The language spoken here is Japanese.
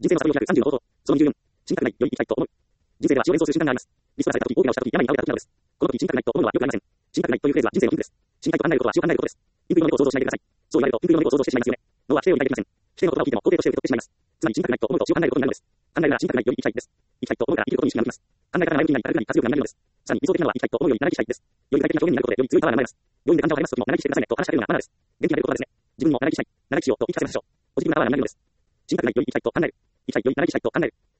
人生のサビを開く30の方法。その24。死にたくない、良い生きたいと思う。人生では死を連想する瞬間があります。リストラされた時、大怪我をした時、病に倒れた時などです。この時、死にたくないと思うのはよくありません。死にたくないというフレーズは人生のピンクです。死にたいと考えることは死を考えることです。ピンク色の猫を想像しないでください。そう言われると、ピンク色の猫を想像してしまいますよね。脳は否定を抱いていません。否定の言葉を聞いても肯定として受け取ってしまいます。つまり死にたくないと思うと死を考えることになるのです。考えるなら死にたくないより生きたいです。生きたいと思うから生きることに意識が向きます。考え方が前向きになり、軽くなり、活力が生まれるのです。さらに理想的なのは生きたいと思うより長生きしたいです。より具体的な表現になることで、より強いパワーが生まれます。病院で患者を励ます時も長生きしてくださいねと話しかけるようなマナーです。元気が出る言葉ですね。自分にも長生きしたい、長生きしようと言い聞かせましょう。ポジティブなパワーが生まれるのです。死にたくないより生きたいと考える。生きたいより長生きしたいと考える。